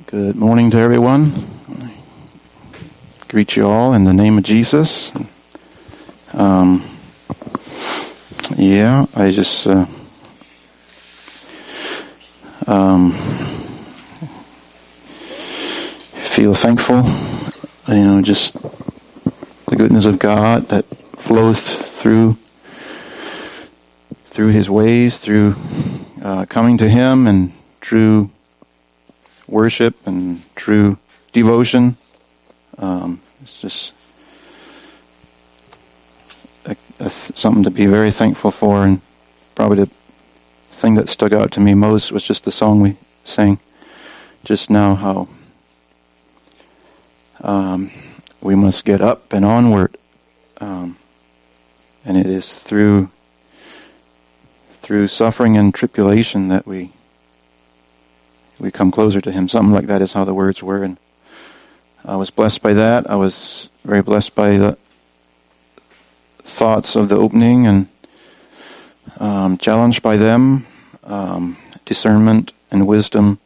Good morning to everyone. I greet you all in the name of Jesus. I just feel thankful, just the goodness of God that flows through His ways, through coming to Him and through worship and true devotion. It's just something to be very thankful for, and probably the thing that stuck out to me most was just the song we sang just now, how we must get up and onward, and it is through suffering and tribulation that we come closer to Him. Something like that is how the words were, and I was blessed by that. I was very blessed by the thoughts of the opening and challenged by them. Discernment and wisdom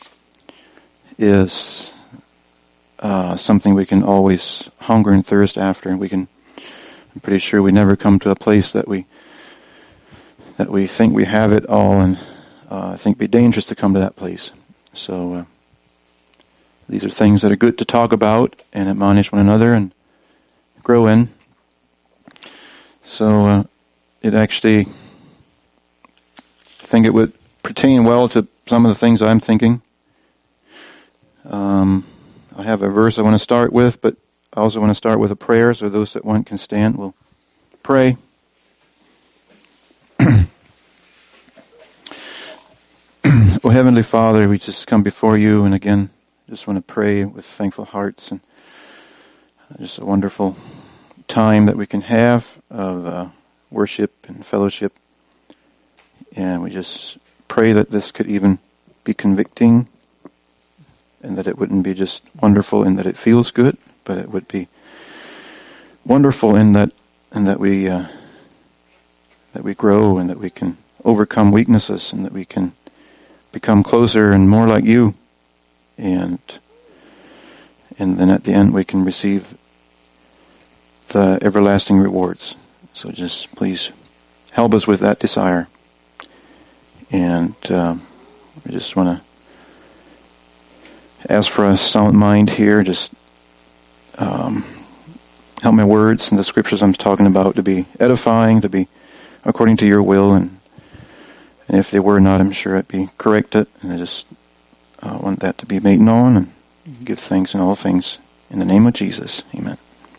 is something we can always hunger and thirst after, and I'm pretty sure we never come to a place that we think we have it all, and I think it'd be dangerous to come to that place. So these are things that are good to talk about and admonish one another and grow in. So it actually, I think it would pertain well to some of the things I'm thinking. I have a verse I want to start with, but I also want to start with a prayer, so those that want can stand. We'll pray. Oh, Heavenly Father, we just come before you, and again, just want to pray with thankful hearts, and just a wonderful time that we can have of worship and fellowship. And we just pray that this could even be convicting, and that it wouldn't be just wonderful in that it feels good, but it would be wonderful in that we grow, and that we can overcome weaknesses, and that we can become closer and more like you, and then at the end we can receive the everlasting rewards. So just please help us with that desire. And I just want to ask for a sound mind here. Just help my words and the scriptures I'm talking about to be edifying, to be according to your will, and if they were not, I'm sure I'd be corrected. And I just want that to be made known, and give thanks in all things. In the name of Jesus, amen.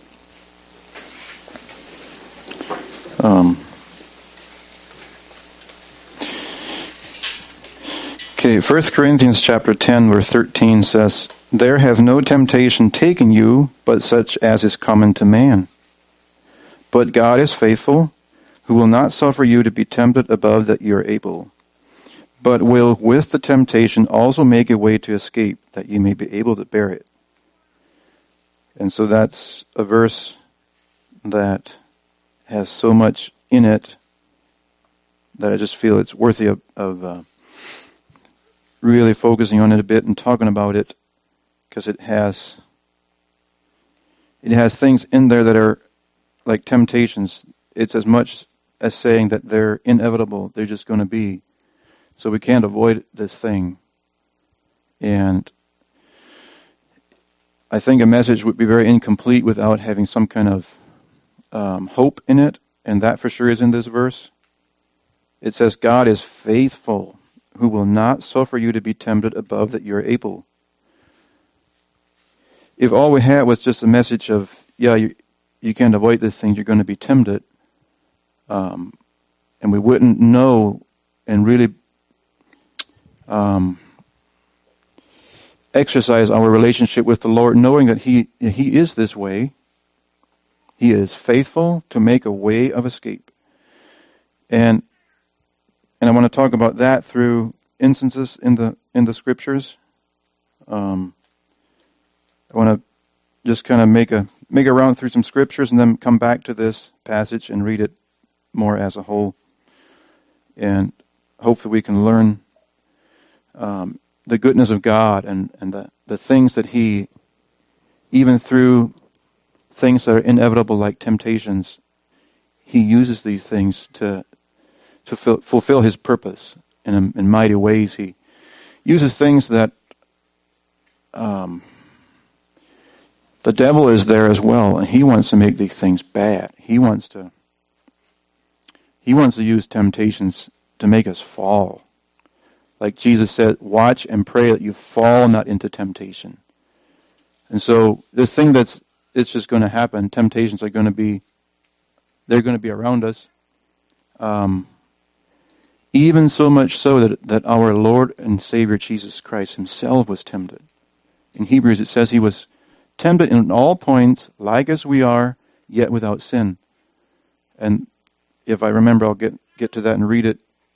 Okay, 1 Corinthians chapter 10, verse 13 says, "There hath no temptation taken you, but such as is common to man. But God is faithful, who will not suffer you to be tempted above that you are able, but will with the temptation also make a way to escape, that you may be able to bear it." And so that's a verse that has so much in it that I just feel it's worthy of really focusing on it a bit and talking about it, because it has things in there that are like temptations. It's as much as saying that they're inevitable. They're just going to be. So we can't avoid this thing. And I think a message would be very incomplete without having some kind of hope in it. And that for sure is in this verse. It says, God is faithful, who will not suffer you to be tempted above that you're able. If all we had was just a message of, you can't avoid this thing, you're going to be tempted, and we wouldn't know and really exercise our relationship with the Lord, knowing that He is this way. He is faithful to make a way of escape. And I want to talk about that through instances in the scriptures. I want to just kind of make a round through some scriptures and then come back to this passage and read it more as a whole. And hopefully we can learn the goodness of God and the things that He, even through things that are inevitable like temptations, He uses these things to fulfill His purpose in mighty ways. He uses things that the devil is there as well, and he wants to make these things bad. He wants to use temptations to make us fall. Like Jesus said, watch and pray that you fall not into temptation. And so this thing it's just going to happen. Temptations are going to be around us. Even so much so that our Lord and Savior Jesus Christ Himself was tempted. In Hebrews it says He was tempted in all points, like as we are, yet without sin. And if I remember, I'll get to that and read it.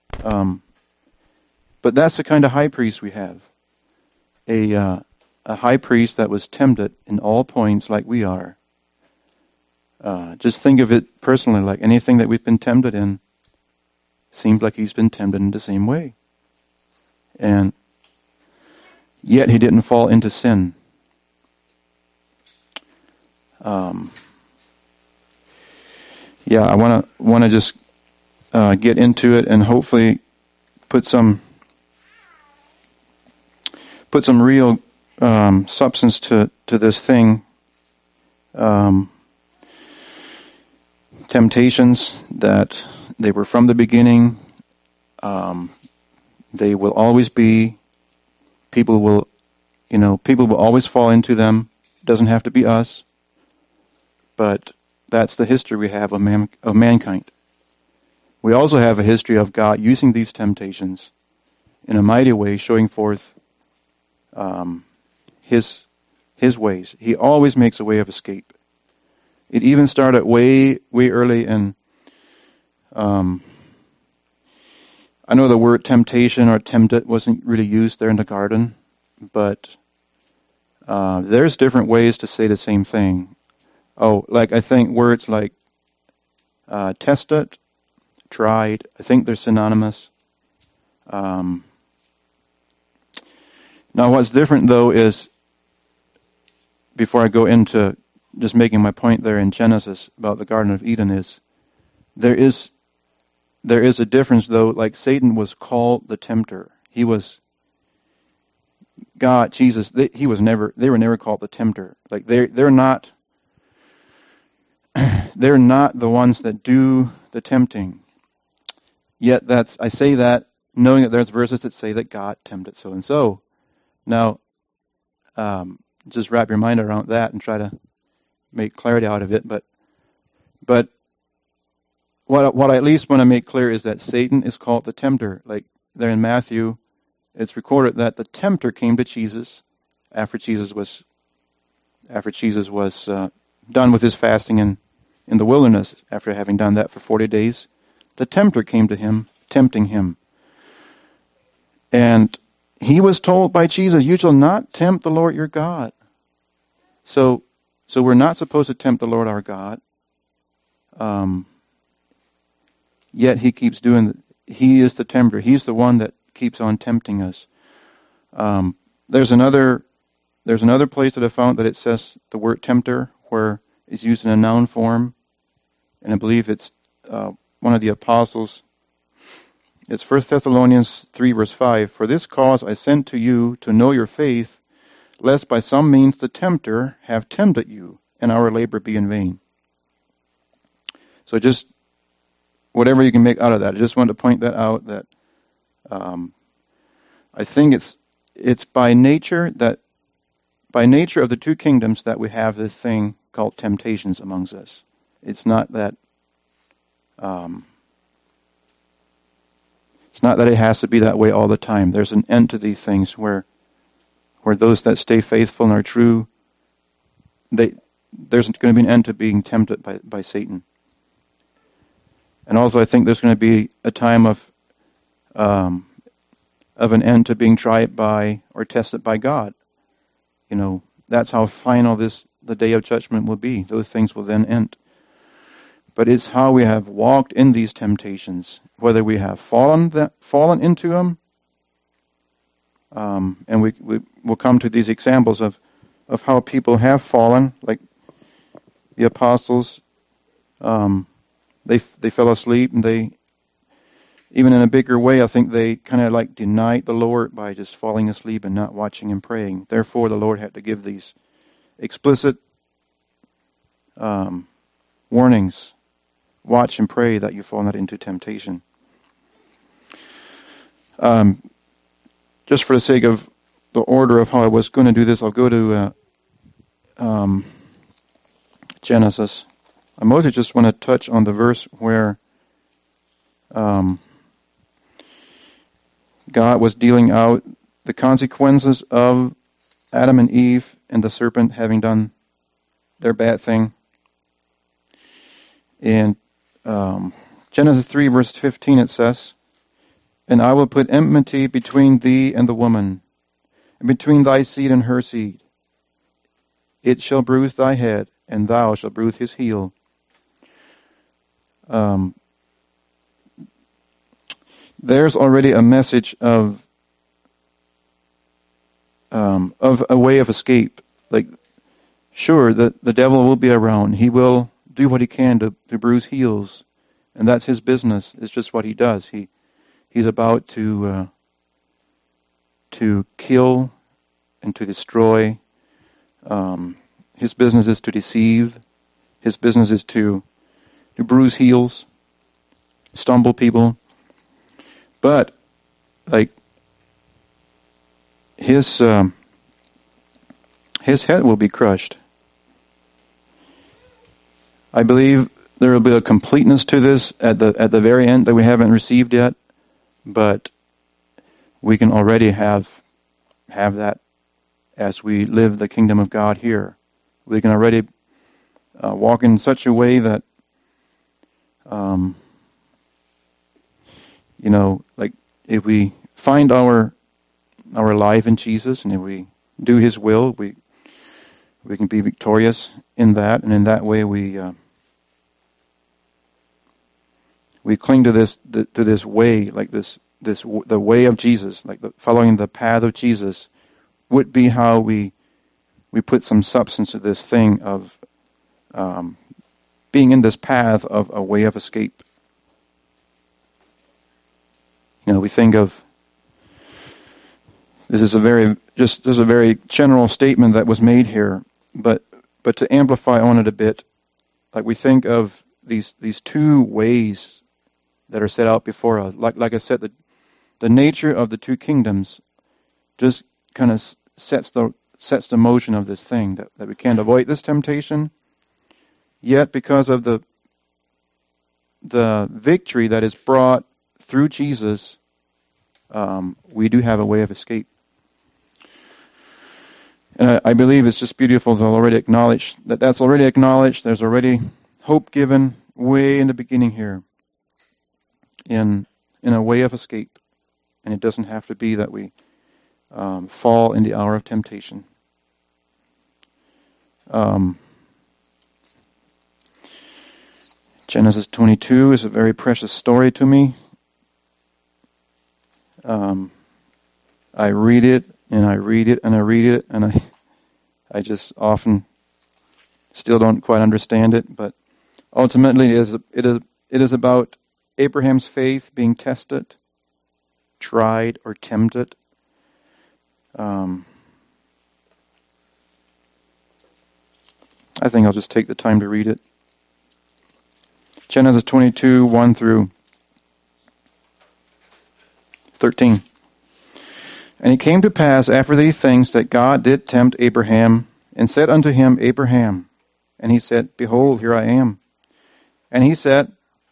But that's the kind of high priest we have. A high priest that was tempted in all points like we are. Just think of it personally, like anything that we've been tempted in, seems like He's been tempted in the same way. And yet He didn't fall into sin. I want to just get into it and hopefully put some real substance to this thing. Temptations that they were from the beginning. They will always be. People will always fall into them. It doesn't have to be us. But that's the history we have of mankind. We also have a history of God using these temptations in a mighty way, showing forth His ways. He always makes a way of escape. It even started way early, and I know the word temptation or tempted wasn't really used there in the garden, but there's different ways to say the same thing. Like I think words like tested, tried, I think they're synonymous. Now what's different though is, before I go into just making my point there in Genesis about the Garden of Eden, is there is a difference though. Like Satan was called the tempter. He was God, Jesus. They were never called the tempter. Like they're not the ones that do the tempting. Yet I say that knowing that there's verses that say that God tempted so and so. Now, just wrap your mind around that and try to make clarity out of it. But what I at least want to make clear is that Satan is called the tempter. Like there in Matthew, it's recorded that the tempter came to Jesus after Jesus was done with his fasting in the wilderness. After having done that for 40 days, the tempter came to him, tempting him. And he was told by Jesus, "You shall not tempt the Lord your God." So we're not supposed to tempt the Lord our God. Yet he keeps doing. He is the tempter. He's the one that keeps on tempting us. There's another place that I found that it says the word tempter, where it's used in a noun form, and I believe it's one of the apostles. It's 1 Thessalonians 3 verse 5. "For this cause I sent to you to know your faith, lest by some means the tempter have tempted you, and our labor be in vain." So just whatever you can make out of that. I just want to point that out, that I think it's by nature of the two kingdoms that we have this thing called temptations amongst us. It's not that it has to be that way all the time. There's an end to these things where those that stay faithful and are true, there's going to be an end to being tempted by Satan. And also I think there's going to be a time of an end to being tried by or tested by God. That's how final the day of judgment will be. Those things will then end. But it's how we have walked in these temptations, whether we have fallen into them, And we will come to these examples of how people have fallen, like the apostles. They fell asleep, and they, even in a bigger way, I think they kind of like denied the Lord by just falling asleep and not watching and praying. Therefore, the Lord had to give these explicit warnings. Watch and pray that you fall not into temptation. Just for the sake of the order of how I was going to do this, I'll go to Genesis. I mostly just want to touch on the verse where God was dealing out the consequences of Adam and Eve and the serpent having done their bad thing. In Genesis 3, verse 15, it says, "And I will put enmity between thee and the woman, and between thy seed and her seed. It shall bruise thy head, and thou shalt bruise his heel." There's already a message of a way of escape. Like, sure, the devil will be around. He will do what he can to bruise heels, and that's his business. It's just what he does. He's about to kill and to destroy. His business is to deceive. His business is to bruise heels, stumble people. But, like, his head will be crushed. I believe there will be a completeness to this at the very end that we haven't received yet, but we can already have that as we live the kingdom of God here. We can already walk in such a way that, like if we find our life in Jesus, and if we do His will, we can be victorious in that, and in that way we cling to this way, like the way of Jesus, like following the path of Jesus, would be how we put some substance to this thing of being in this path of a way of escape. We think of this is a very general statement that was made here, but to amplify on it a bit, like we think of these two ways that are set out before us. Like I said, the nature of the two kingdoms just kind of sets the motion of this thing, that we can't avoid this temptation. Yet, because of the victory that is brought through Jesus, we do have a way of escape. And I believe it's just beautiful to already acknowledge that's already acknowledged. There's already hope given way in the beginning here, in a way of escape. And it doesn't have to be that we fall in the hour of temptation. Genesis 22 is a very precious story to me. I read it, and I read it, and I read it, and I just often still don't quite understand it. But ultimately, it is about Abraham's faith being tested, tried, or tempted. I think I'll just take the time to read it. Genesis 22, 1 through 13. And it came to pass after these things that God did tempt Abraham, and said unto him, Abraham. And he said, Behold, here I am. And he said,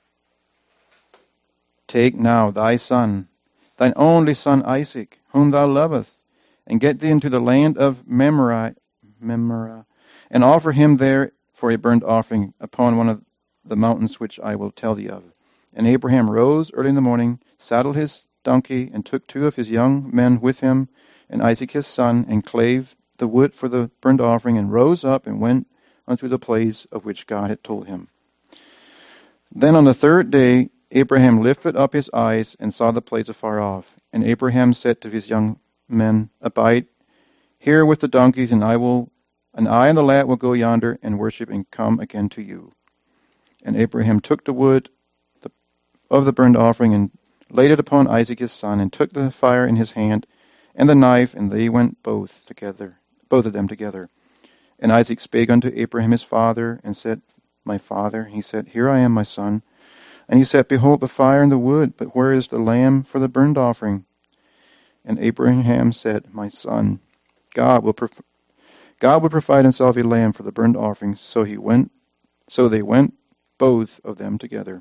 Take now thy son, thine only son Isaac, whom thou lovest, and get thee into the land of Memorah, and offer him there for a burnt offering upon one of the mountains which I will tell thee of. And Abraham rose early in the morning, saddled his donkey, and took two of his young men with him, and Isaac his son, and clave the wood for the burnt offering, and rose up and went unto the place of which God had told him. Then on the third day Abraham lifted up his eyes, and saw the place afar off. And Abraham said to his young men, abide here with the donkeys, and I and the lad will go yonder and worship and come again to you. And Abraham took the wood of the burnt offering and laid it upon Isaac his son, and took the fire in his hand and the knife, and they went both of them together. And Isaac spake unto Abraham his father, and said, My father. He said, Here I am, my son. And he said, Behold the fire and the wood, but where is the lamb for the burnt offering? And Abraham said, My son, God will provide himself a lamb for the burnt offering. So they went both of them together.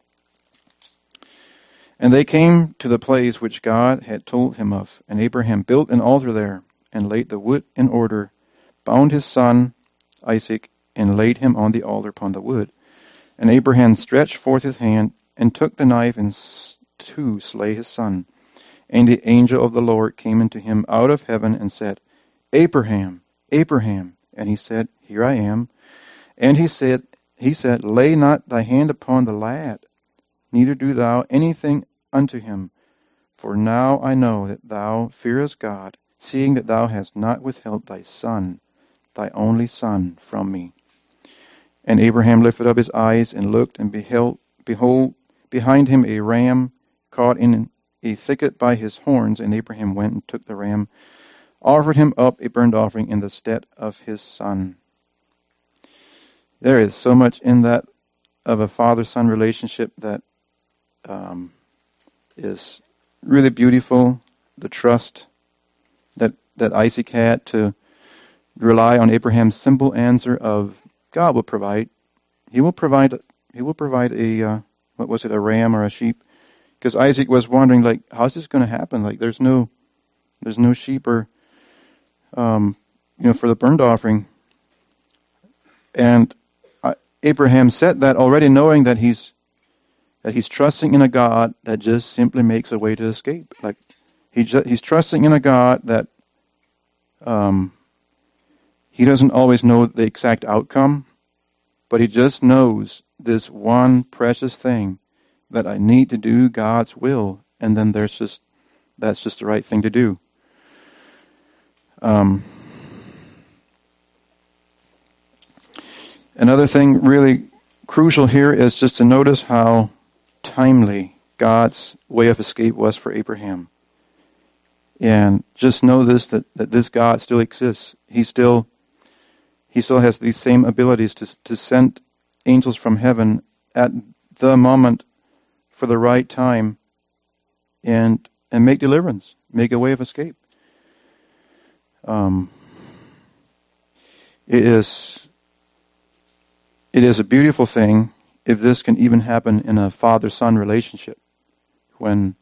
And they came to the place which God had told him of. And Abraham built an altar there, and laid the wood in order, bound his son Isaac, and laid him on the altar upon the wood. And Abraham stretched forth his hand, and took the knife, and to slay his son. And the angel of the Lord came unto him out of heaven, and said, Abraham, Abraham. And he said, Here I am. And he said, Lay not thy hand upon the lad, neither do thou anything unto him. For now I know that thou fearest God, seeing that thou hast not withheld thy son, thy only son, from me. And Abraham lifted up his eyes and looked, and behold, behind him a ram caught in a thicket by his horns. And Abraham went and took the ram, offered him up a burnt offering in the stead of his son. There is so much in that of a father-son relationship that is really beautiful. The trust that Isaac had to rely on Abraham's simple answer of God will provide. He will provide a a ram or a sheep? Because Isaac was wondering, like, how's this going to happen? Like, there's no sheep or for the burnt offering. And Abraham said that already knowing that he's trusting in a God that just simply makes a way to escape. Like he's trusting in a God that he doesn't always know the exact outcome, but he just knows this one precious thing, that I need to do God's will, and then that's just the right thing to do. Another thing really crucial here is just to notice how timely God's way of escape was for Abraham. And just know this, that this God still exists. He still has these same abilities to send angels from heaven at the moment for the right time and make deliverance, make a way of escape. It is a beautiful thing if this can even happen in a father-son relationship, when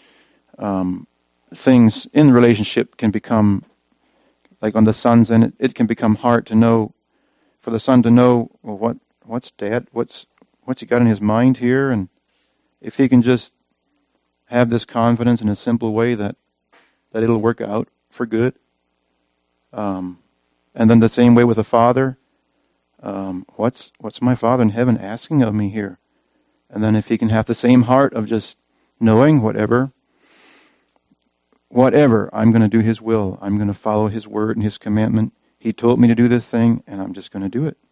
things in the relationship can become, like on the son's end, it can become hard to know, for the son to know, well, what's dad, what's he got in his mind here, and if he can just have this confidence in a simple way that it'll work out for good. And then the same way with a father, what's my Father in heaven asking of me here? And then if he can have the same heart of just knowing whatever, I'm going to do his will. I'm going to follow his word and his commandment. He told me to do this thing, and I'm just going to do it.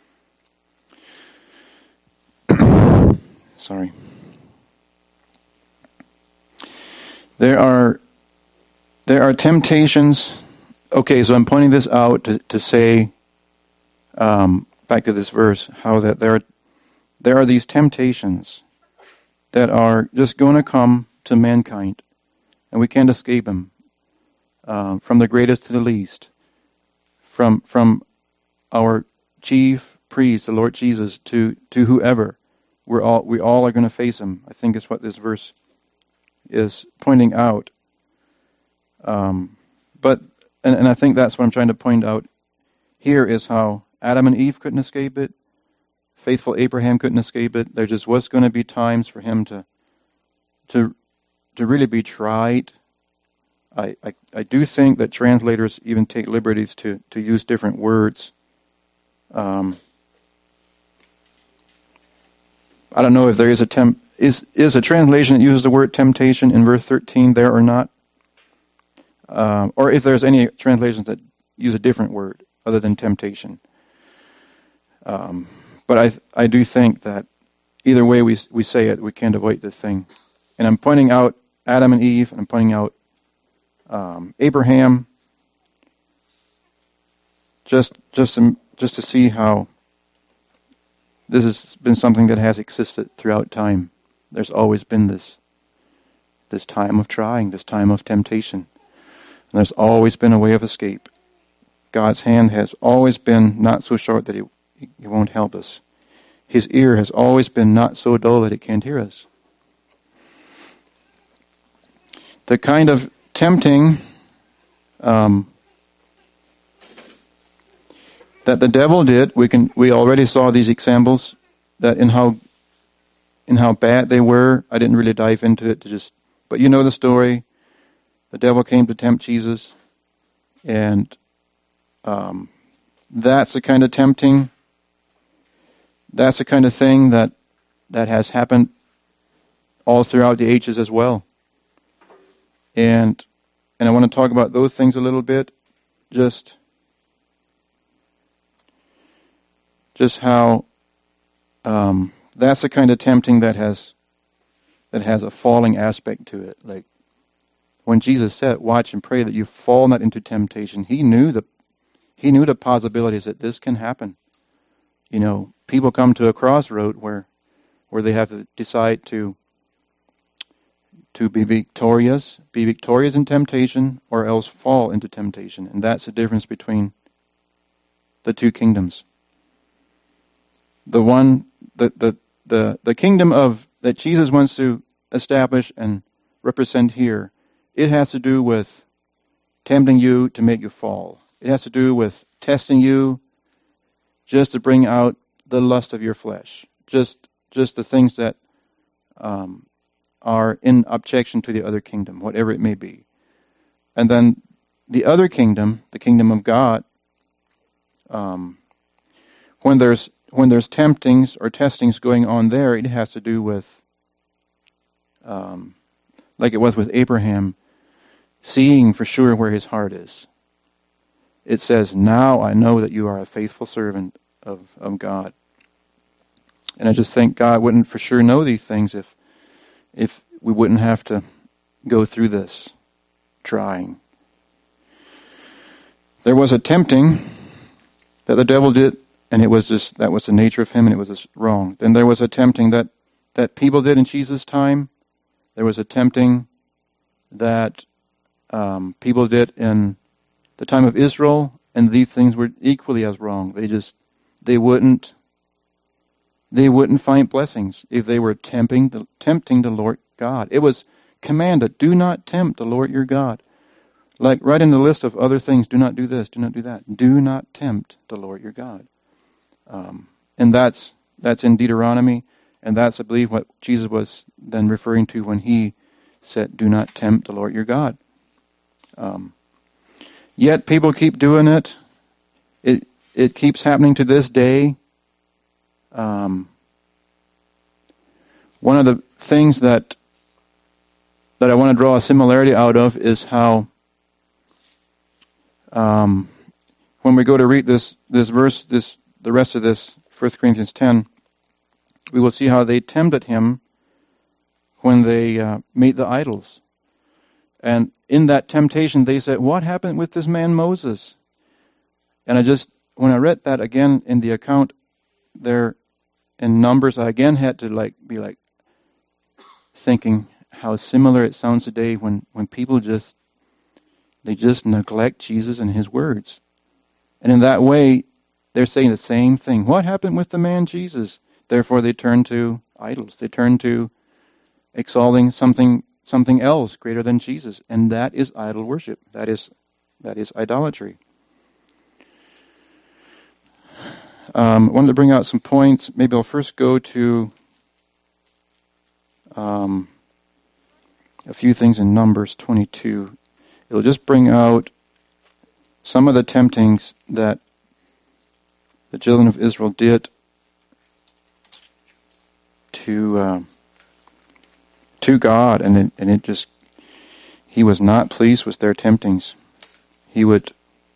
Sorry. There are temptations. Okay, so I'm pointing this out to say, back to this verse, how that there are these temptations that are just going to come to mankind, and we can't escape them. From the greatest to the least, from our chief priest, the Lord Jesus, to whoever, we all are going to face them. I think is what this verse is pointing out. But I think that's what I'm trying to point out here, is how Adam and Eve couldn't escape it. Faithful Abraham couldn't escape it. There just was going to be times for him to really be tried. I do think that translators even take liberties to use different words. I don't know if there is a translation that uses the word temptation in verse 13 there or not. or if there's any translations that use a different word other than temptation. But I do think that either way we say it, we can't avoid this thing. And I'm pointing out Adam and Eve, and I'm pointing out Abraham, just to see how this has been something that has existed throughout time. There's always been this time of trying, this time of temptation. And there's always been a way of escape. God's hand has always been not so short that He won't help us. His ear has always been not so dull that it can't hear us. The kind of tempting that the devil did, we already saw these examples that in how bad they were. I didn't really dive into it but you know the story. The devil came to tempt Jesus, and that's the kind of tempting. That's the kind of thing that has happened all throughout the ages as well. And I want to talk about those things a little bit, just how that's the kind of tempting that has a falling aspect to it. Like when Jesus said, "Watch and pray that you fall not into temptation," He knew the possibilities that this can happen. You know, people come to a crossroad where they have to decide to be victorious in temptation, or else fall into temptation, and that's the difference between the two kingdoms. The one, the kingdom that Jesus wants to establish and represent here, it has to do with tempting you to make you fall. It has to do with testing you just to bring out the lust of your flesh, just the things that are in objection to the other kingdom, whatever it may be. And then the other kingdom, the kingdom of God, when there's temptings or testings going on there, it has to do with, like it was with Abraham, seeing for sure where his heart is. It says, "Now I know that you are a faithful servant of God." And I just think God wouldn't for sure know these things if we wouldn't have to go through this trying. There was a tempting that the devil did, and that was the nature of him, and it was just wrong. Then there was a tempting that people did in Jesus' time. There was a tempting that people did in the time of Israel, and these things were equally as wrong. They wouldn't find blessings if they were tempting the Lord God. It was commanded, "Do not tempt the Lord your God." Like right in the list of other things, do not do this, do not do that. Do not tempt the Lord your God. And that's in Deuteronomy, and that's, I believe, what Jesus was then referring to when He said, "Do not tempt the Lord your God." Yet people keep doing it. It keeps happening to this day. One of the things that I want to draw a similarity out of is how when we go to read this verse, the rest of this 1 Corinthians 10, we will see how they tempted him when they made the idols. And in that temptation, they said, "What happened with this man Moses?" And when I read that again in the account there in Numbers, I again had to be thinking how similar it sounds today when people just neglect Jesus and His words. And in that way, they're saying the same thing. What happened with the man Jesus? Therefore, they turn to idols. They turn to exalting something else greater than Jesus, and that is idol worship. That is idolatry. I wanted to bring out some points. Maybe I'll first go to a few things in Numbers 22. It'll just bring out some of the temptings that the children of Israel did to God, and He he was not pleased with their temptings. He would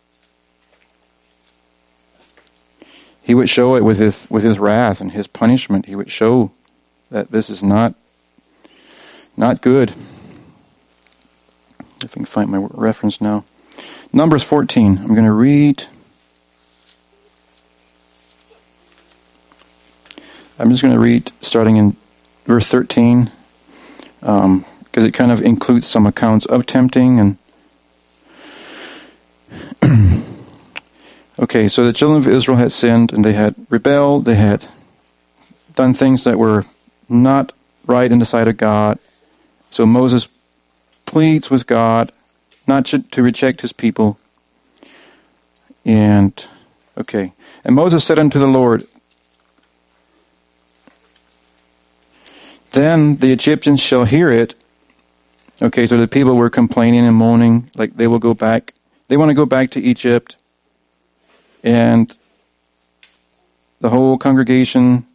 show it with his wrath and his punishment. He would show that this is not good. If I can find my reference now. Numbers 14. I'm going to read. I'm just going to read starting in verse 13, because it kind of includes some accounts of tempting. And okay, so the children of Israel had sinned, and they had rebelled. They had done things that were not right in the sight of God. So Moses pleads with God not to reject his people. And Moses said unto the Lord, then the Egyptians shall hear it. Okay, so the people were complaining and moaning, like they will go back. They want to go back to Egypt. And the whole congregation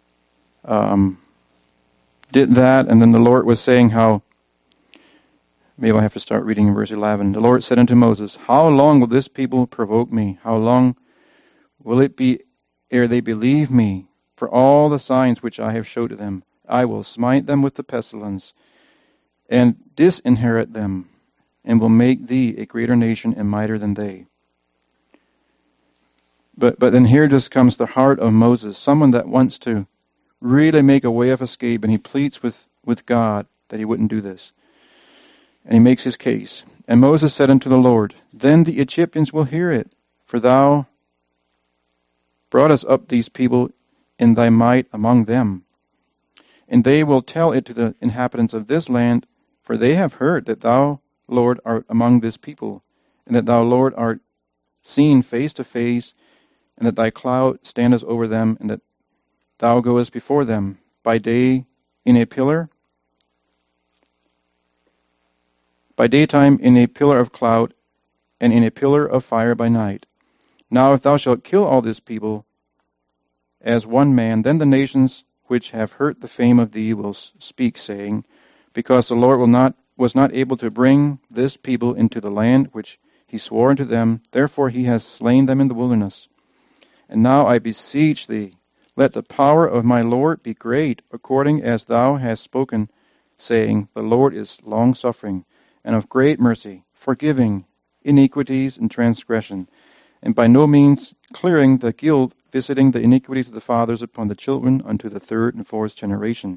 did that. And then the Lord was saying how, maybe I have to start reading in verse 11. The Lord said unto Moses, how long will this people provoke me? How long will it be ere they believe me? For all the signs which I have showed to them, I will smite them with the pestilence, and disinherit them, and will make thee a greater nation and mightier than they. But then here just comes the heart of Moses, someone that wants to really make a way of escape, and he pleads with God that he wouldn't do this. And he makes his case. And Moses said unto the Lord, then the Egyptians will hear it, for thou broughtest up these people in thy might among them. And they will tell it to the inhabitants of this land, for they have heard that thou, Lord, art among this people, and that thou, Lord, art seen face to face, and that thy cloud standeth over them, and that thou goest before them by day in a pillar, by daytime in a pillar of cloud, and in a pillar of fire by night. Now if thou shalt kill all this people as one man, then the nations which have heard the fame of thee will speak, saying, because the Lord was not able to bring this people into the land which he swore unto them, therefore he has slain them in the wilderness. And now I beseech thee, let the power of my Lord be great, according as thou hast spoken, saying, the Lord is long-suffering, and of great mercy, forgiving iniquities and transgression, and by no means clearing the guilt, visiting the iniquities of the fathers upon the children unto the third and fourth generation.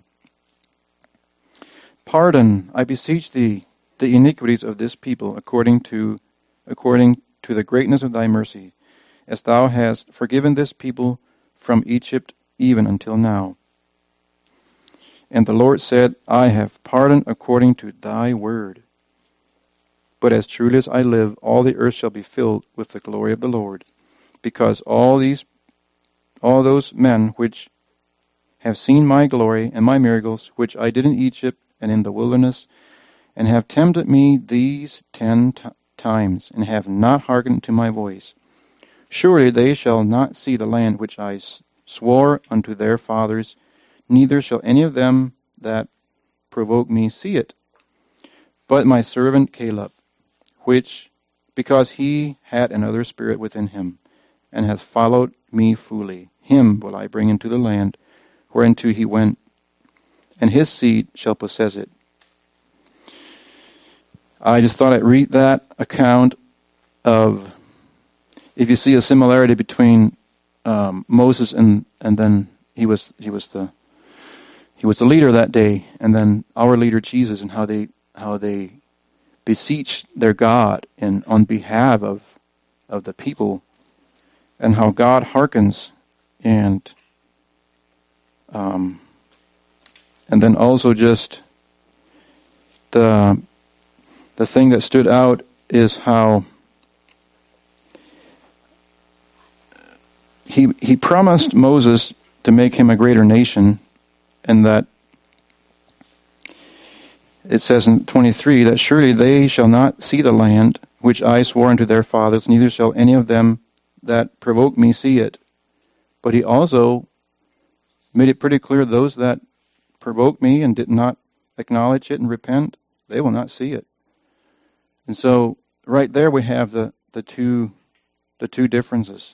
Pardon, I beseech thee, the iniquities of this people, according to the greatness of thy mercy, as thou hast forgiven this people from Egypt even until now. And the Lord said, I have pardoned according to thy word. But as truly as I live, all the earth shall be filled with the glory of the Lord, because all those men which have seen my glory and my miracles, which I did in Egypt and in the wilderness, and have tempted me these 10 times, and have not hearkened to my voice, surely they shall not see the land which I swore unto their fathers, neither shall any of them that provoke me see it. But my servant Caleb, which, because he had another spirit within him, and hath followed me fully, him will I bring into the land whereinto he went, and his seed shall possess it. I just thought I'd read that account of, if you see a similarity between Moses and then he was the leader that day, and then our leader Jesus, and how they beseech their God and on behalf of the people, and how God hearkens, and then also just the thing that stood out is how he promised Moses to make him a greater nation, and that it says in 23 that surely they shall not see the land which I swore unto their fathers, neither shall any of them that provoke me see it. But he also made it pretty clear, those that provoke me and did not acknowledge it and repent, they will not see it. And so right there we have the two differences.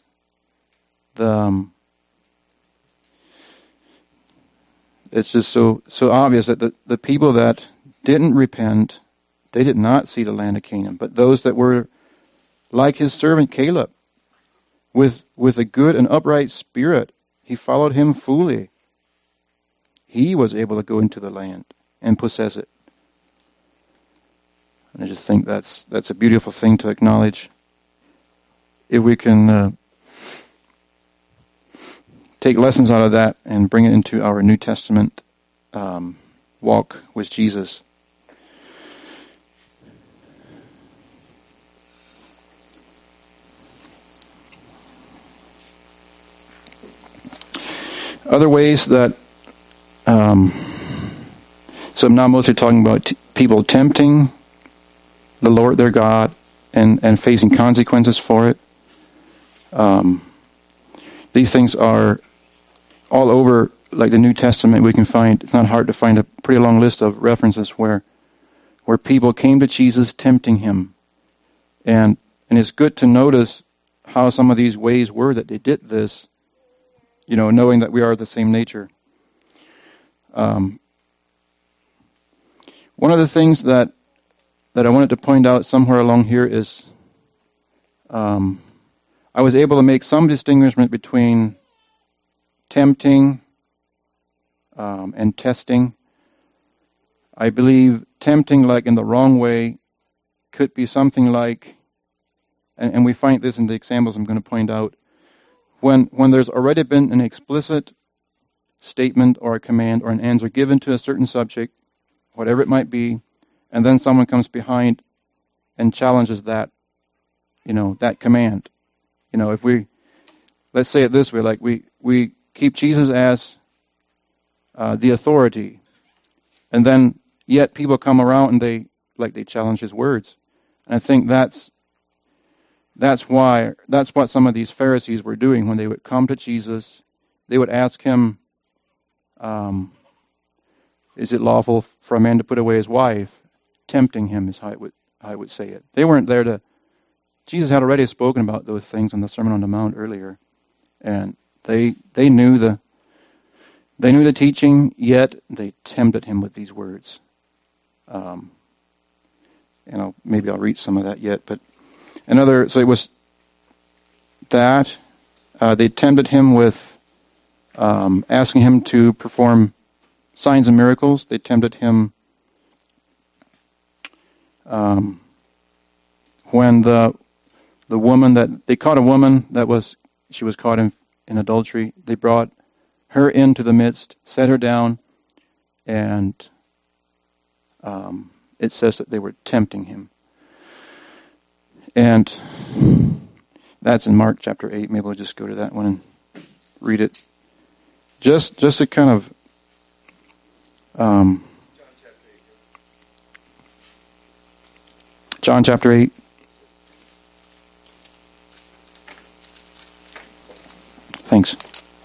It's just so obvious that the people that didn't repent, they did not see the land of Canaan. But those that were like his servant Caleb, with a good and upright spirit, he followed him fully. He was able to go into the land and possess it. And I just think that's a beautiful thing to acknowledge. If we can take lessons out of that and bring it into our New Testament walk with Jesus. Other ways that, so I'm now mostly talking about people tempting the Lord their God and facing consequences for it. These things are all over, like the New Testament. We can find, it's not hard to find a pretty long list of references where people came to Jesus tempting him. And it's good to notice how some of these ways were that they did this, knowing that we are the same nature. One of the things that I wanted to point out somewhere along here is I was able to make some distinguishment between tempting and testing. I believe tempting, like in the wrong way, could be something like, and we find this in the examples I'm going to point out, when there's already been an explicit statement or a command or an answer given to a certain subject, whatever it might be, and then someone comes behind and challenges that, that command. If let's say it this way, like we keep Jesus as the authority, and then yet people come around and they challenge his words. And I think that's what some of these Pharisees were doing when they would come to Jesus. They would ask him, is it lawful for a man to put away his wife? Tempting him is how I would say it. They weren't there to. Jesus had already spoken about those things in the Sermon on the Mount earlier, and they knew the teaching, yet they tempted him with these words. Maybe I'll read some of that yet, but so it was that they tempted him with asking him to perform signs and miracles. They tempted him when the woman that they caught a woman she was caught in adultery. They brought her into the midst, set her down, and it says that they were tempting him. And that's in Mark chapter 8. Maybe we'll just go to that one and read it. Just to kind of John chapter 8. Thanks.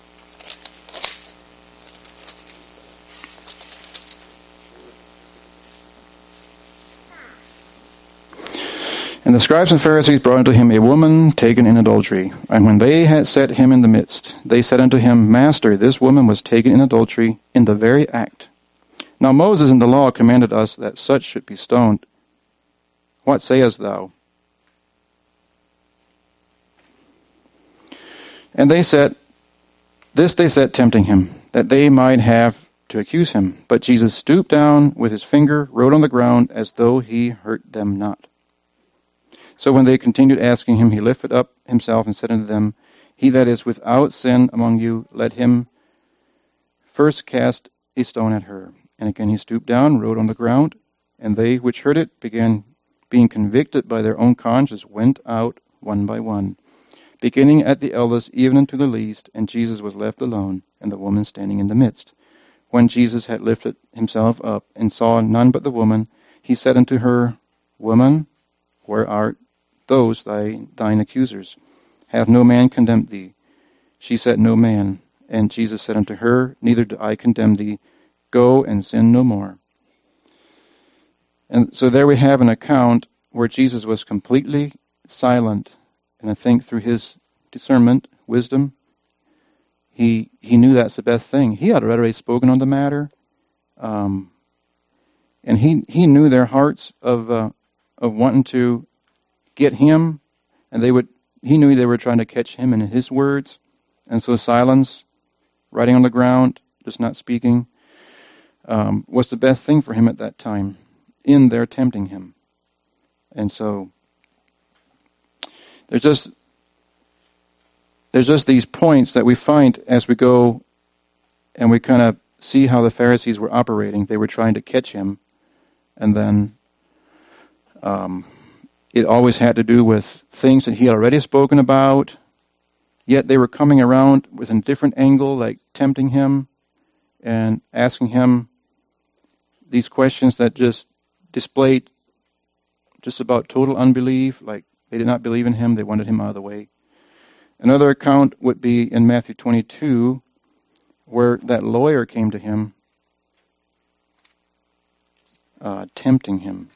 And the scribes and Pharisees brought unto him a woman taken in adultery. And when they had set him in the midst, they said unto him, Master, this woman was taken in adultery in the very act. Now Moses in the law commanded us that such should be stoned. What sayest thou? And they said, tempting him, that they might have to accuse him. But Jesus stooped down with his finger, wrote on the ground, as though he hurt them not. So when they continued asking him, he lifted up himself and said unto them, He that is without sin among you, let him first cast a stone at her. And again he stooped down, wrote on the ground, and they which heard it began, being convicted by their own conscience, went out one by one, beginning at the eldest, even unto the least, and Jesus was left alone, and the woman standing in the midst. When Jesus had lifted himself up, and saw none but the woman, he said unto her, Woman, where are those thine accusers? Hath no man condemned thee? She said, No man. And Jesus said unto her, Neither do I condemn thee. Go and sin no more. And so there we have an account where Jesus was completely silent, and I think through his discernment, wisdom, he knew that's the best thing. He had already spoken on the matter, and he knew their hearts of wanting to get him, and he knew they were trying to catch him in his words, and so silence, writing on the ground, just not speaking, was the best thing for him at that time in their tempting him. And so there's just these points that we find as we go and we kind of see how the Pharisees were operating. They were trying to catch him, and then it always had to do with things that he had already spoken about, yet they were coming around with a different angle, like tempting him and asking him these questions that just displayed just about total unbelief, like they did not believe in him, they wanted him out of the way. Another account would be in Matthew 22, where that lawyer came to him, tempting him.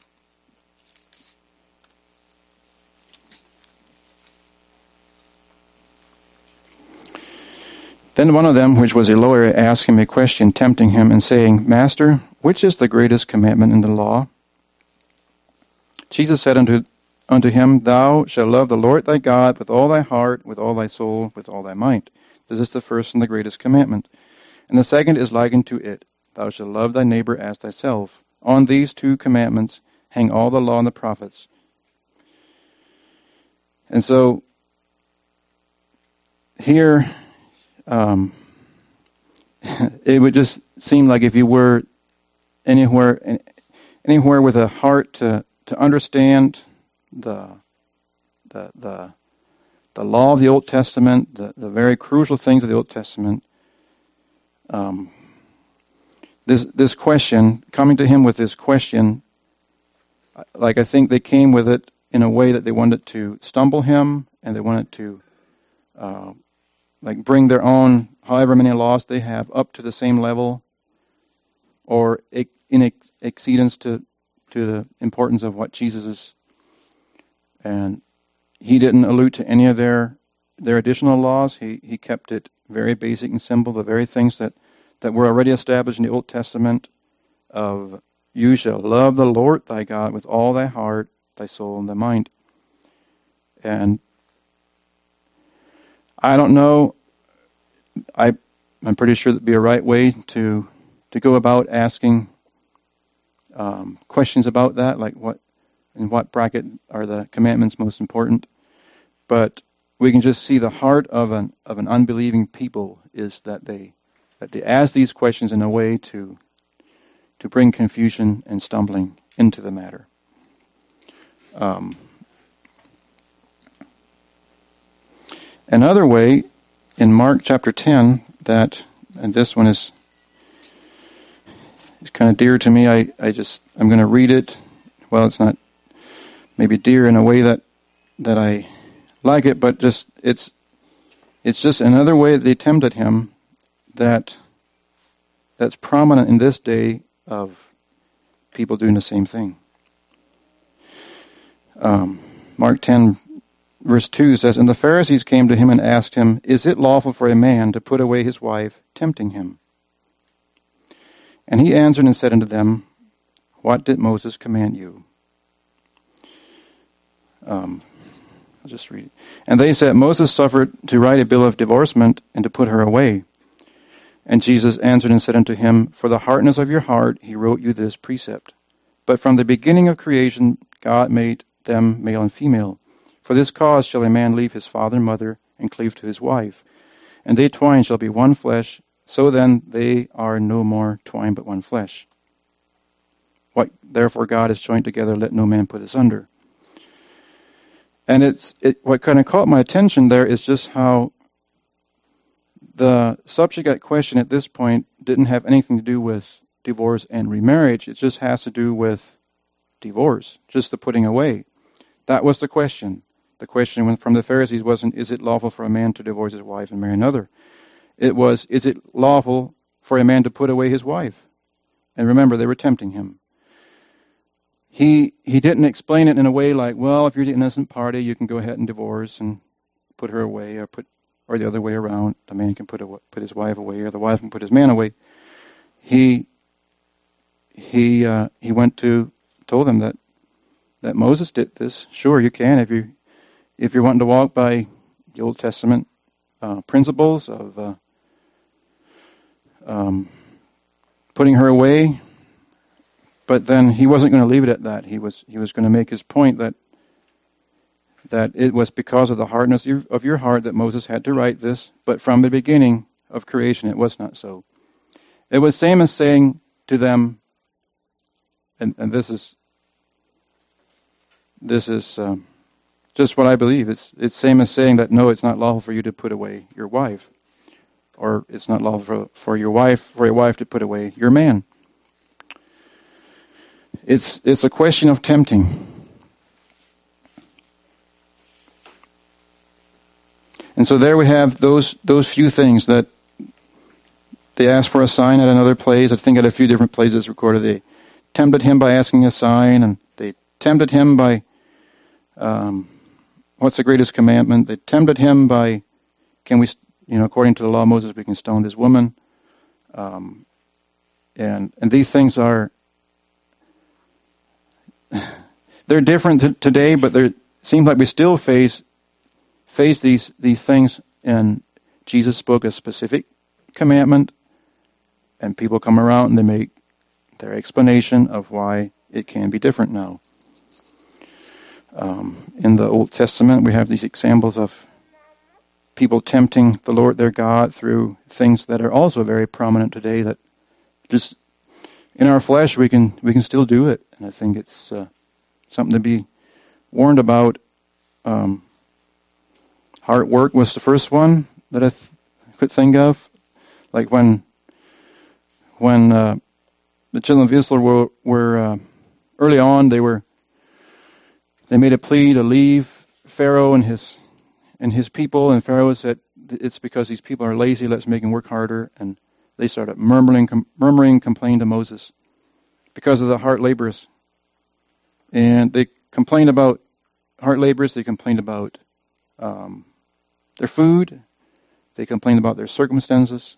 Then one of them, which was a lawyer, asked him a question, tempting him, and saying, Master, which is the greatest commandment in the law? Jesus said unto him, Thou shalt love the Lord thy God with all thy heart, with all thy soul, with all thy might. This is the first and the greatest commandment. And the second is likened to it. Thou shalt love thy neighbor as thyself. On these two commandments hang all the law and the prophets. And so, here, it would just seem like if you were anywhere with a heart to understand the law of the Old Testament, the very crucial things of the Old Testament, this question, coming to him with this question, like I think they came with it in a way that they wanted to stumble him, and they wanted to bring their own, however many laws they have, up to the same level, or in exceedance to the importance of what Jesus is. And he didn't allude to any of their additional laws. He kept it very basic and simple, the very things that were already established in the Old Testament of you shall love the Lord thy God with all thy heart, thy soul, and thy mind. And I don't know, I'm pretty sure that'd be a right way to go about asking questions about that, like in what bracket are the commandments most important. But we can just see the heart of an unbelieving people is that they ask these questions in a way to bring confusion and stumbling into the matter. Another way, in Mark chapter 10, and this one is kind of dear to me. I'm going to read it. Well, it's not maybe dear in a way that I like it, but it's just another way that they tempted him that's prominent in this day of people doing the same thing. Mark 10, verse 2 says, And the Pharisees came to him and asked him, Is it lawful for a man to put away his wife, tempting him? And he answered and said unto them, What did Moses command you? I'll just read it. And they said, Moses suffered to write a bill of divorcement and to put her away. And Jesus answered and said unto him, For the hardness of your heart he wrote you this precept. But from the beginning of creation God made them male and female. For this cause shall a man leave his father and mother, and cleave to his wife, and they twain shall be one flesh. So then they are no more twine but one flesh. What therefore God has joined together, let no man put asunder. And what kind of caught my attention there is just how the subject at question at this point didn't have anything to do with divorce and remarriage. It just has to do with divorce, just the putting away. That was the question. The question from the Pharisees wasn't, is it lawful for a man to divorce his wife and marry another? It was, is it lawful for a man to put away his wife? And remember, they were tempting him. he didn't explain it in a way like, well, if you're the innocent party, you can go ahead and divorce and put her away, or the other way around. The man can put his wife away, or the wife can put his man away. He told them that Moses did this. Sure, you can if you're wanting to walk by the Old Testament principles of putting her away. But then he wasn't going to leave it at that. He was going to make his point that it was because of the hardness of your heart that Moses had to write this. But from the beginning of creation, it was not so. It was same as saying to them, and this is just what I believe. It's same as saying that no, it's not lawful for you to put away your wife, or it's not lawful for a wife to put away your man. It's a question of tempting. And so there we have those few things that they asked for a sign at another place. I think at a few different places recorded. They tempted him by asking a sign, and they tempted him by what's the greatest commandment? They tempted him by, can we, according to the law of Moses, we can stone this woman. And these things are, they're different today, but it seems like we still face these things, and Jesus spoke a specific commandment, and people come around and they make their explanation of why it can be different now. In the Old Testament, we have these examples of people tempting the Lord their God through things that are also very prominent today, that just in our flesh we can still do it. And I think it's something to be warned about. Heart work was the first one that I could think of. Like when the children of Israel were early on, they made a plea to leave Pharaoh and his people, and Pharaoh said, it's because these people are lazy, let's make them work harder. And they started murmuring, complained to Moses because of the hard laborers. And they complained about hard laborers, they complained about their food, they complained about their circumstances.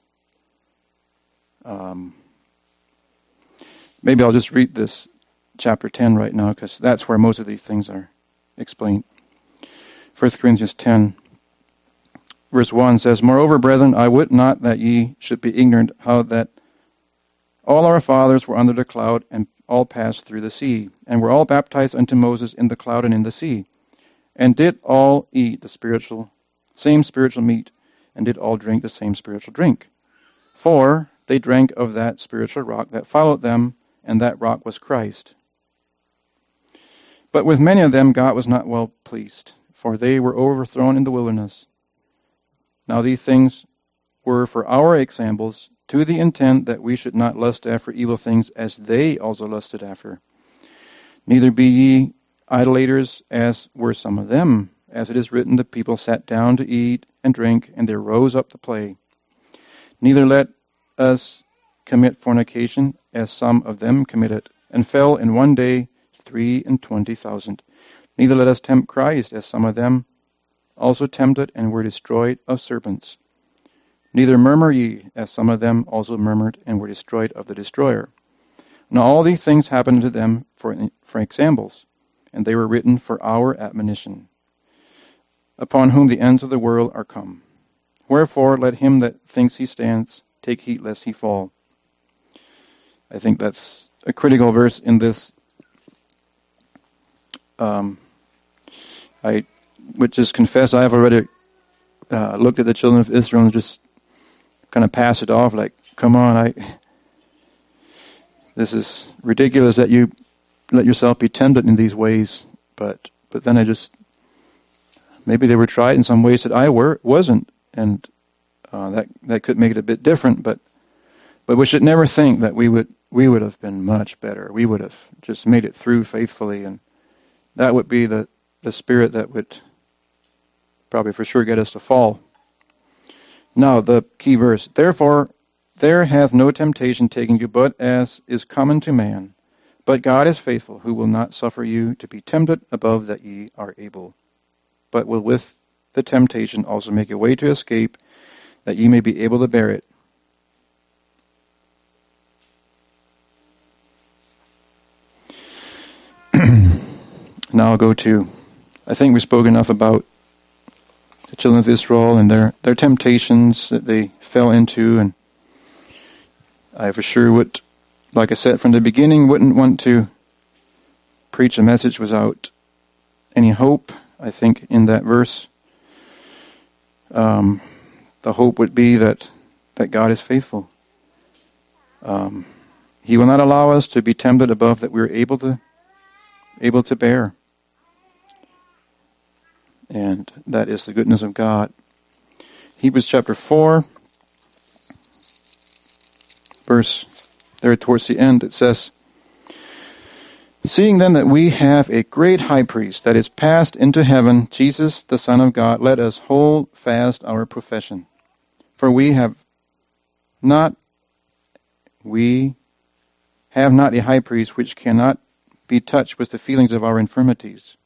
Maybe I'll just read this chapter 10 right now, because that's where most of these things are explained. 1 Corinthians 10, verse 1 says, Moreover, brethren, I would not that ye should be ignorant how that all our fathers were under the cloud, and all passed through the sea, and were all baptized unto Moses in the cloud and in the sea, and did all eat the same spiritual meat, and did all drink the same spiritual drink. For they drank of that spiritual rock that followed them, and that rock was Christ. But with many of them God was not well pleased, for they were overthrown in the wilderness. Now these things were for our examples, to the intent that we should not lust after evil things as they also lusted after. Neither be ye idolaters, as were some of them. As it is written, the people sat down to eat and drink, and they rose up to play. Neither let us commit fornication, as some of them committed, and fell in one day 23,000. Neither let us tempt Christ, as some of them also tempted, and were destroyed of serpents. Neither murmur ye, as some of them also murmured, and were destroyed of the destroyer. Now all these things happened to them for examples, and they were written for our admonition, upon whom the ends of the world are come. Wherefore let him that thinks he stands take heed lest he fall. I think that's a critical verse in this. I would just confess I have already looked at the children of Israel and just kind of pass it off like, come on, this is ridiculous that you let yourself be tempted in these ways. But then maybe they were tried in some ways that I wasn't, and that could make it a bit different. But we should never think that we would have been much better. We would have just made it through faithfully, and that would be the spirit that would probably for sure get us to fall. Now, the key verse. Therefore, there hath no temptation taken you but as is common to man. But God is faithful, who will not suffer you to be tempted above that ye are able, but will with the temptation also make a way to escape, that ye may be able to bear it. Now I'll go to, I think we spoke enough about the children of Israel and their temptations that they fell into, and I for sure would, like I said from the beginning, wouldn't want to preach a message without any hope. I think in that verse, the hope would be that God is faithful. He will not allow us to be tempted above that we're able to bear. And that is the goodness of God. Hebrews chapter 4, verse there towards the end, it says, "Seeing then that we have a great high priest that is passed into heaven, Jesus the Son of God, let us hold fast our profession. For we have not a high priest which cannot be touched with the feelings of our infirmities,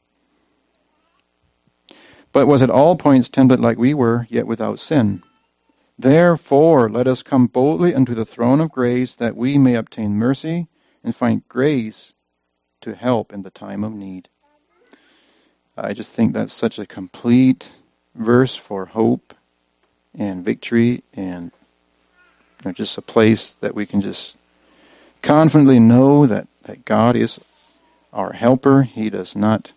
but was at all points tempted like we were, yet without sin. Therefore let us come boldly unto the throne of grace, that we may obtain mercy and find grace to help in the time of need." I just think that's such a complete verse for hope and victory, and just a place that we can just confidently know that God is our helper. He does not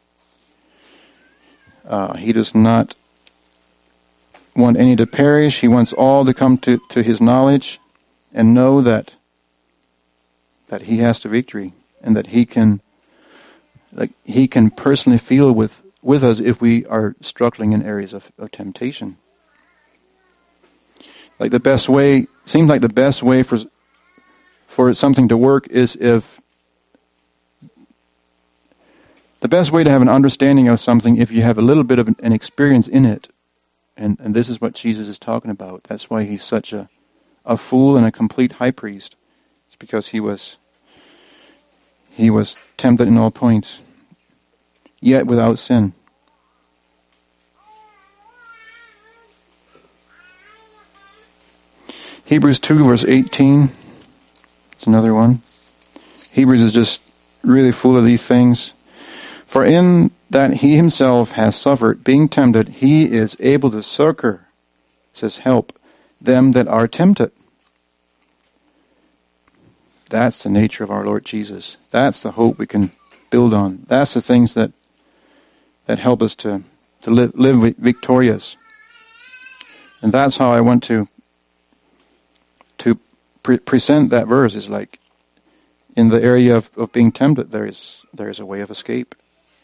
want any to perish. He wants all to come to his knowledge and know that he has the victory, and that he can personally feel with us if we are struggling in areas of temptation. The best way for something to work is if the best way to have an understanding of something if you have a little bit of an experience in it. And this is what Jesus is talking about. That's why he's such a full and a complete high priest. It's because he was tempted in all points, yet without sin. Hebrews 2 verse 18. It's another one. Hebrews is just really full of these things. "For in that he himself has suffered, being tempted, he is able to succor," says help, "them that are tempted." That's the nature of our Lord Jesus. That's the hope we can build on. That's the things that help us to live victorious. And that's how I want to present that verse, is like in the area of being tempted, there is a way of escape.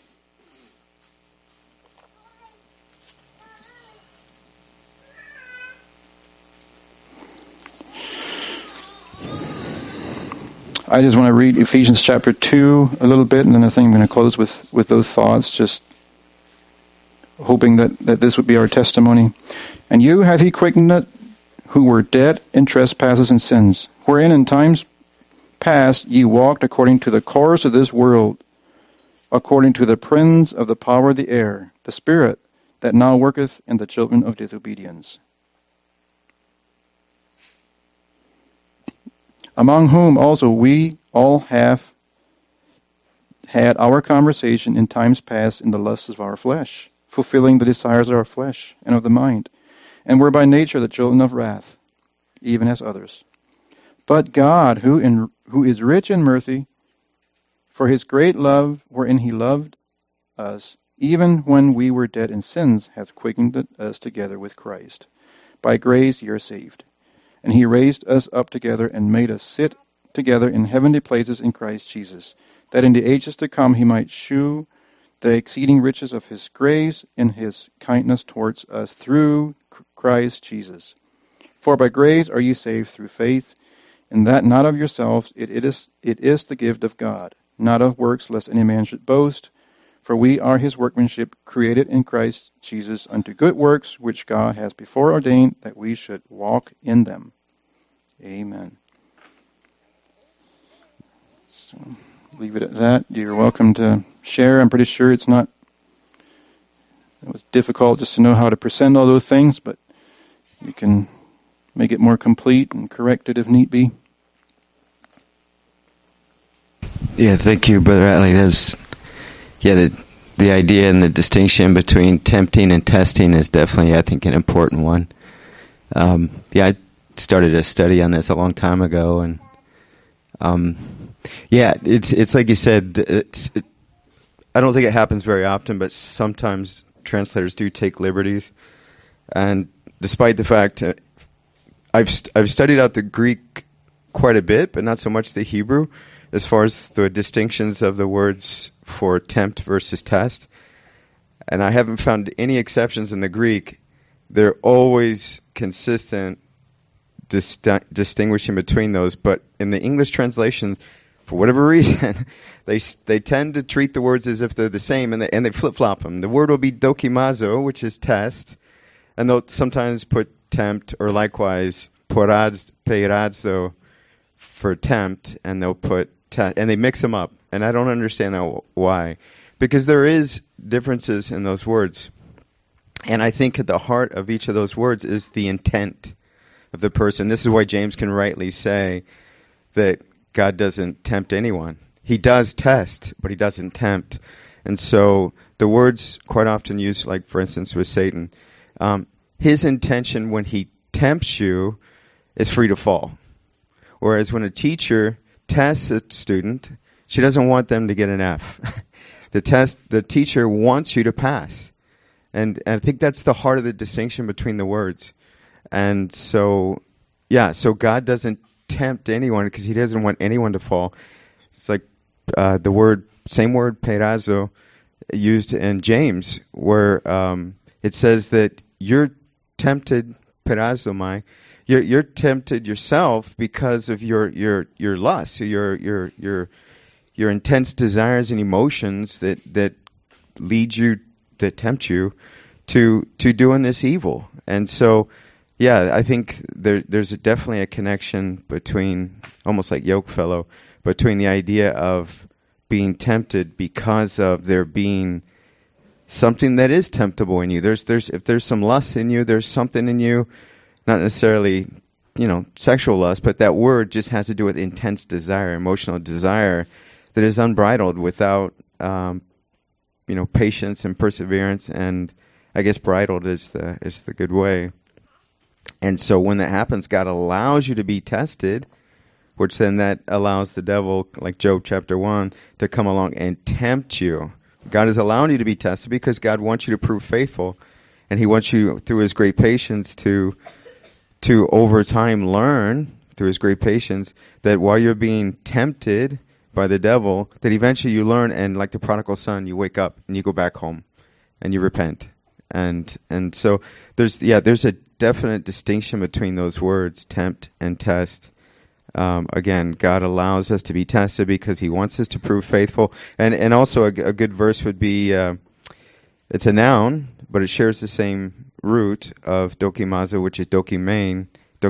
I just want to read Ephesians chapter 2 a little bit, and then I think I'm going to close with those thoughts, just hoping that this would be our testimony. "And you hath he quickened, who were dead in trespasses and sins, wherein in times past ye walked according to the course of this world, according to the prince of the power of the air, the spirit that now worketh in the children of disobedience. Among whom also we all have had our conversation in times past in the lusts of our flesh, fulfilling the desires of our flesh and of the mind, and were by nature the children of wrath, even as others. But God, who is rich in mercy, for his great love wherein he loved us, even when we were dead in sins, hath quickened us together with Christ. By grace ye are saved. And he raised us up together and made us sit together in heavenly places in Christ Jesus, that in the ages to come he might shew the exceeding riches of his grace in his kindness towards us through Christ Jesus. For by grace are ye saved through faith, and that not of yourselves, it is the gift of God, not of works, lest any man should boast. For we are his workmanship, created in Christ Jesus unto good works, which God has before ordained that we should walk in them. Amen. So, leave it at that. You're welcome to share. I'm pretty sure it was difficult just to know how to present all those things, but you can make it more complete and correct it if need be. Yeah, thank you, Brother Atlee. The idea and the distinction between tempting and testing is definitely, I think, an important one. I started a study on this a long time ago, and it's like you said. I don't think it happens very often, but sometimes translators do take liberties. And despite the fact I've studied out the Greek quite a bit, but not so much the Hebrew, as far as the distinctions of the words for tempt versus test. And I haven't found any exceptions in the Greek. They're always consistent, distinguishing between those. But in the English translations, for whatever reason, they tend to treat the words as if they're the same, and they flip-flop them. The word will be dokimazo, which is test, and they'll sometimes put tempt, or likewise peirazo for tempt, and they'll put test, and they mix them up. And I don't understand why, because there is differences in those words. And I think at the heart of each of those words is the intent of the person. This is why James can rightly say that God doesn't tempt anyone. He does test, but he doesn't tempt. And so the words quite often used, like for instance with Satan, his intention when he tempts you is for you to fall. Whereas when a teacher tests a student, she doesn't want them to get an F. The teacher wants you to pass. And I think that's the heart of the distinction between the words. And so God doesn't tempt anyone because he doesn't want anyone to fall. It's like same word, peirazo, used in James, where it says that you're tempted, perazomai, you're tempted yourself because of your lust, your intense desires and emotions that lead you, that tempt you to doing this evil. And so, I think there's definitely a connection between, almost like Yokefellow, between the idea of being tempted because of there being something that is temptable in you. If there's some lust in you, there's something in you, not necessarily, sexual lust, but that word just has to do with intense desire, emotional desire that is unbridled without, patience and perseverance, and I guess bridled is the good way. And so when that happens, God allows you to be tested, which then that allows the devil, like Job chapter 1, to come along and tempt you. God is allowing you to be tested because God wants you to prove faithful, and he wants you, through his great patience, to over time learn, through his great patience, that while you're being tempted by the devil, that eventually you learn, and like the prodigal son, you wake up and you go back home and you repent. And so there's a definite distinction between those words, tempt and test. Again, God allows us to be tested because he wants us to prove faithful. And also a good verse would be, it's a noun, but it shares the same root of dokimazo, which is dokime,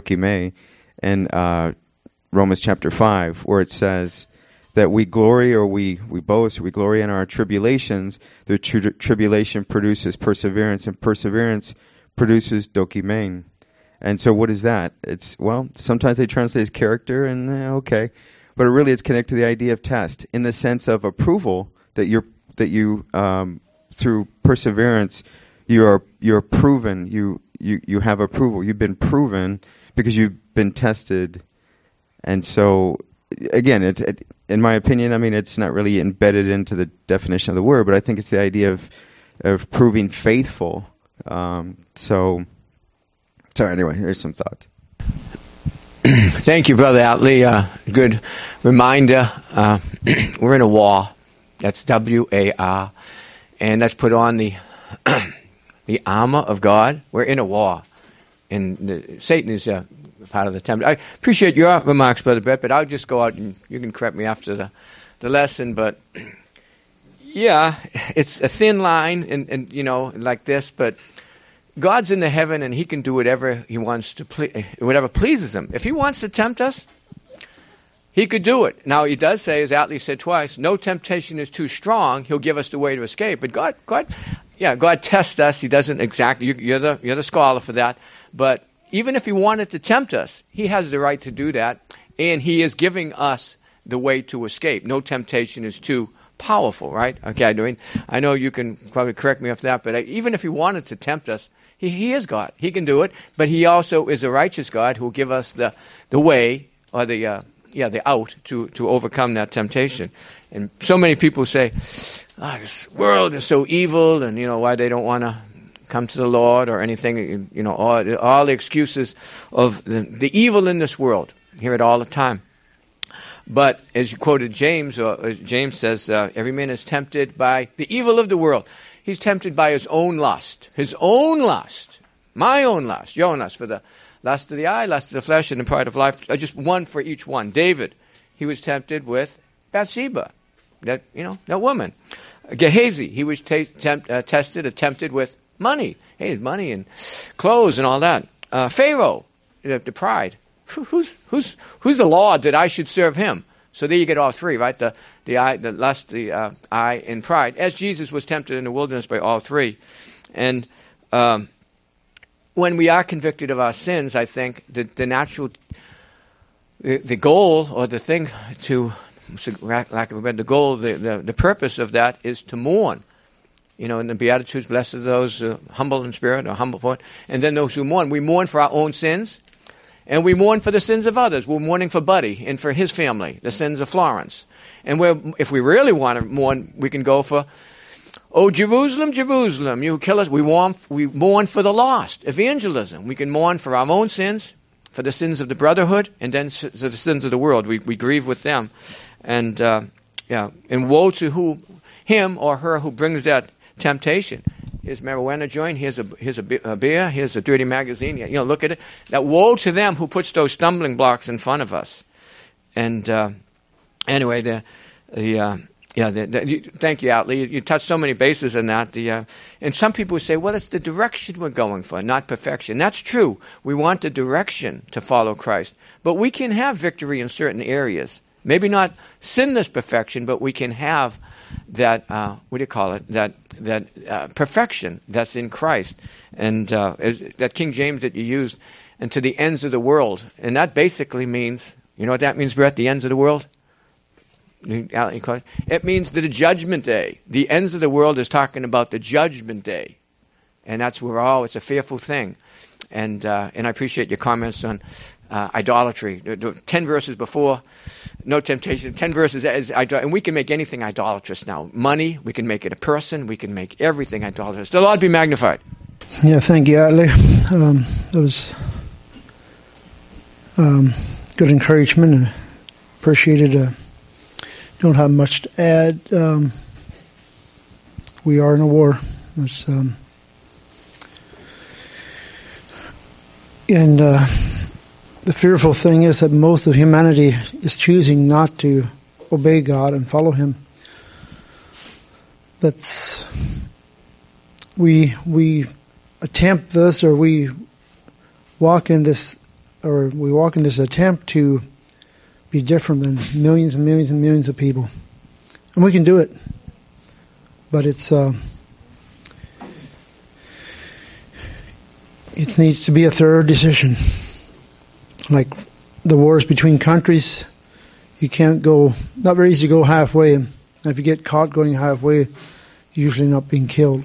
in Romans chapter 5, where it says that we glory, or we boast, or we glory in our tribulations. The tribulation produces perseverance, and perseverance produces dokime. And so what is that? Sometimes they translate as character, and okay. But really it's connected to the idea of test, in the sense of approval, that you through perseverance, you're proven, you have approval. You've been proven because you've been tested. And so, again, in my opinion, it's not really embedded into the definition of the word, but I think it's the idea of proving faithful. So anyway, here's some thoughts. Thank you, Brother Atlee. Good reminder. We're in a war. That's WAR. And let's put on the armor of God. We're in a war. And Satan is part of the temple. I appreciate your remarks, Brother Brett, but I'll just go out and you can correct me after the lesson. But yeah, it's a thin line and like this, but God's in the heaven and he can do whatever he wants to whatever pleases him. If he wants to tempt us, He could do it. Now, he does say, as Atlee said twice, no temptation is too strong. He'll give us the way to escape. But God tests us. He doesn't exactly. You're the scholar for that. But even if he wanted to tempt us, he has the right to do that. And he is giving us the way to escape. No temptation is too powerful, right? Okay, I know you can probably correct me off that, but even if he wanted to tempt us, he is God. He can do it, but he also is a righteous God who will give us the way or the out to overcome that temptation. And so many people say, this world is so evil, and why they don't want to come to the Lord or anything. All the excuses of the evil in this world. Hear it all the time. But as you quoted James, James says, every man is tempted by the evil of the world. He's tempted by his own lust. His own lust. My own lust. Your own lust. For the lust of the eye, lust of the flesh, and the pride of life. Just one for each one. David, he was tempted with Bathsheba. That woman. Gehazi, he was tempted with money. He hated money and clothes and all that. Pharaoh, the pride. Who's the Lord that I should serve him? So there you get all three, right? The eye, the lust, the eye, and pride. As Jesus was tempted in the wilderness by all three. And when we are convicted of our sins, I think the natural, the goal or the thing to, lack of a better, the goal, the purpose of that is to mourn. In the Beatitudes, blessed are those humble in spirit or humble for it. And then those who mourn. We mourn for our own sins. And we mourn for the sins of others. We're mourning for Buddy and for his family, the sins of Florence. And if we really want to mourn, we can go for, oh, Jerusalem, Jerusalem, you kill us. We mourn for the lost. Evangelism. We can mourn for our own sins, for the sins of the brotherhood, and then for the sins of the world. We grieve with them. And woe to him or her who brings that temptation. Here's marijuana joint. Here's a beer. Here's a dirty magazine. Look at it. That woe to them who puts those stumbling blocks in front of us. And anyway, thank you, Atlee. You touched so many bases in that. And some people say, well, it's the direction we're going for, not perfection. That's true. We want the direction to follow Christ, but we can have victory in certain areas. Maybe not sinless perfection, but we can have that, that perfection that's in Christ. And that King James that you used, and to the ends of the world. And that basically means, you know what that means, Brett, the ends of the world? It means the judgment day. The ends of the world is talking about the judgment day. And that's where it's a fearful thing. And I appreciate your comments on idolatry. 10 verses before, no temptation. 10 verses as and we can make anything idolatrous now. Money, we can make it a person. We can make everything idolatrous. The Lord be magnified. Yeah, thank you, Atlee. That was good encouragement, and appreciated. Don't have much to add. We are in a war. The fearful thing is that most of humanity is choosing not to obey God and follow Him. We attempt this, or we walk in this attempt to be different than millions and millions and millions of people, and we can do it. But it needs to be a thorough decision. Like the wars between countries, you can't go, not very easy to go halfway. And if you get caught going halfway, you're usually not being killed.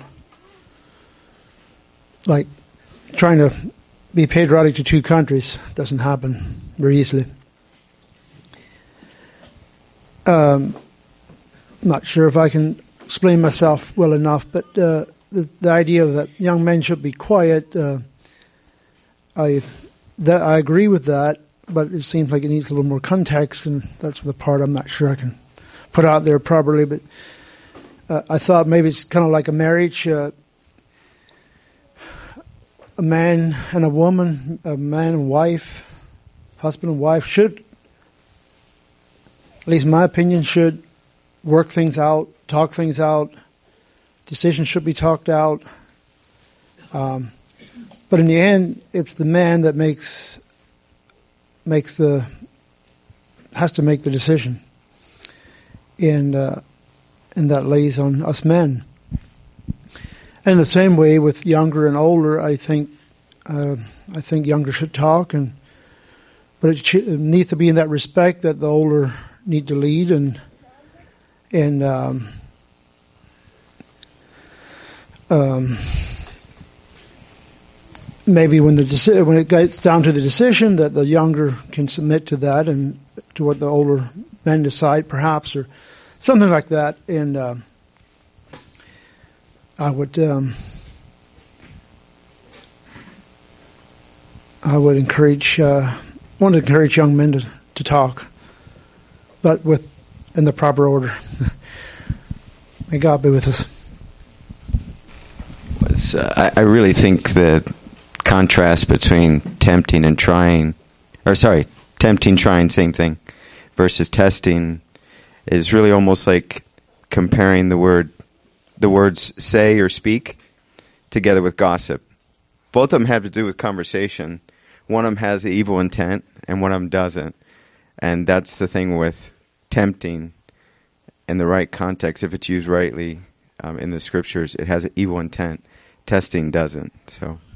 Like trying to be patriotic to two countries doesn't happen very easily. Not sure if I can explain myself well enough, but the idea that young men should be quiet, I agree with that, but it seems like it needs a little more context, and that's the part I'm not sure I can put out there properly. But I thought maybe it's kind of like a marriage. A man and a woman, a man and wife, husband and wife should, at least in my opinion, should work things out, talk things out. Decisions should be talked out. But in the has has to make the decision, and that lays on us men. And the same way with younger and older, I think younger should talk, but it needs to be in that respect that the older need to lead, and maybe when it gets down to the decision, that the younger can submit to that and to what the older men decide, perhaps, or something like that. And I would encourage want to encourage young men to talk, but in the proper order. May God be with us. I really think the contrast between tempting, trying, same thing, versus testing is really almost like comparing the words say or speak together with gossip. Both of them have to do with conversation. One of them has the evil intent and one of them doesn't. And that's the thing with tempting in the right context. If it's used rightly in the scriptures, it has an evil intent. Testing doesn't. So